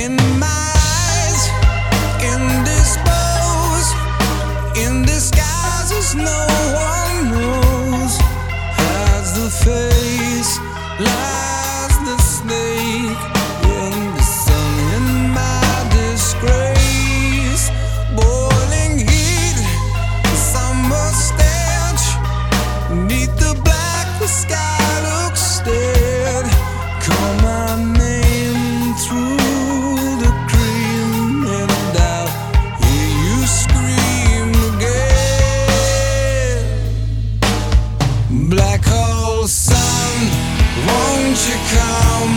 in my eyes, indisposed, in disguises no one knows. Hides the face, lies the snake in the sun, in my disgrace. Boiling heat, summer stench, neath the black the sky looks dead. Call my name through the cream, and I'll hear you scream again. Black hole sun, won't you come?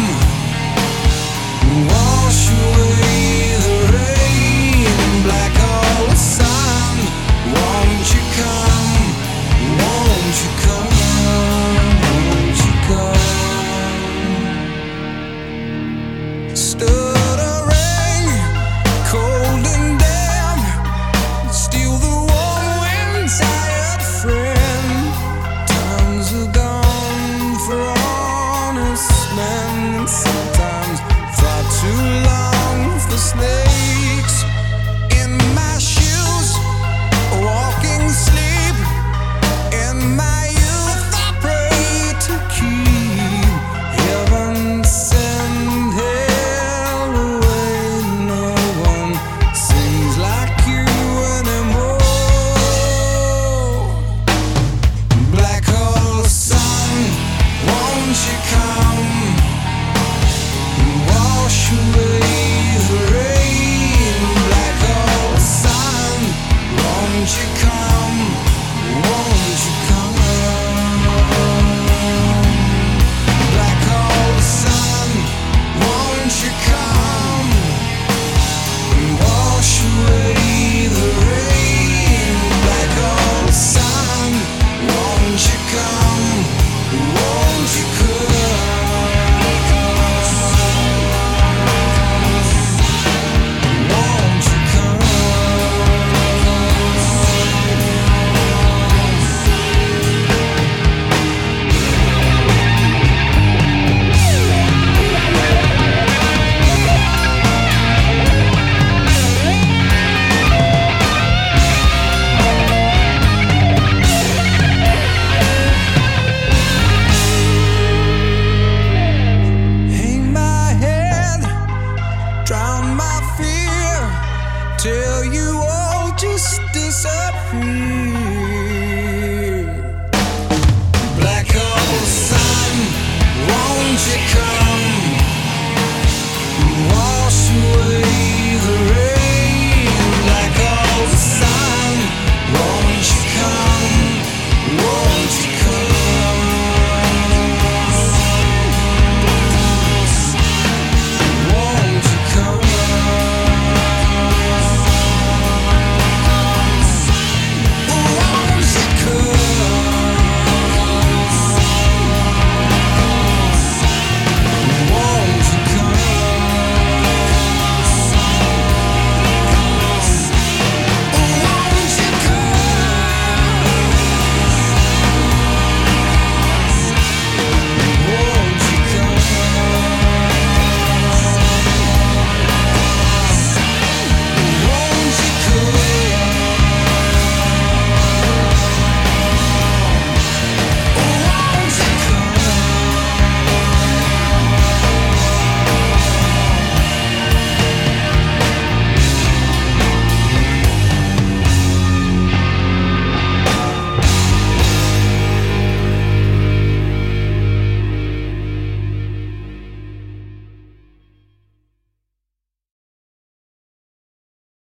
Wash away the rain. Black hole sun, won't you come? Won't you come? Won't you come? Stood